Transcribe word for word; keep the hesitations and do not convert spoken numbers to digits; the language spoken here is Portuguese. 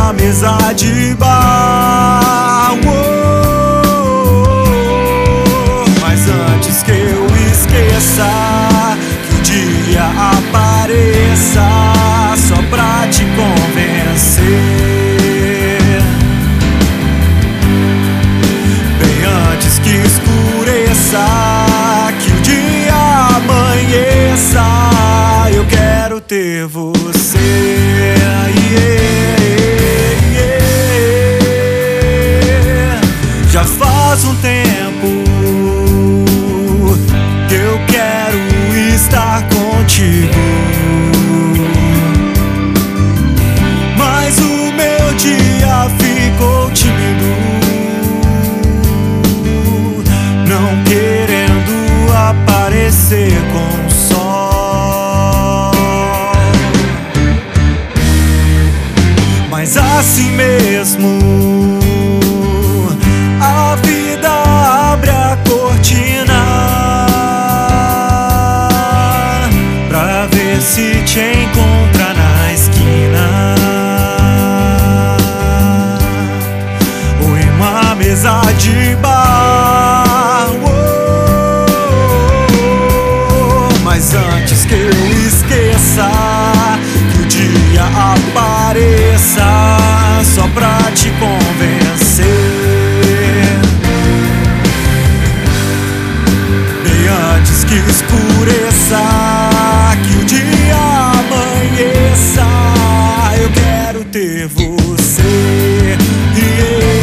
uma mesa de bar. Oh, mas antes que eu esqueça, que o dia apareça só pra te convencer. Bem antes que escureça, que o dia amanheça, eu quero ter você. Yeah, yeah. Já faz um tempo que eu quero estar contigo, mas o meu dia ficou tímido, não querendo aparecer com o sol. Mas assim mesmo a vida abre a cortina pra ver se te encontra na esquina, ou em uma mesa de bar. Oh, mas antes que eu esqueça, que o dia apareça só pra te convencer. Bem antes que escureça, que o dia amanheça, eu quero ter você. Yeah.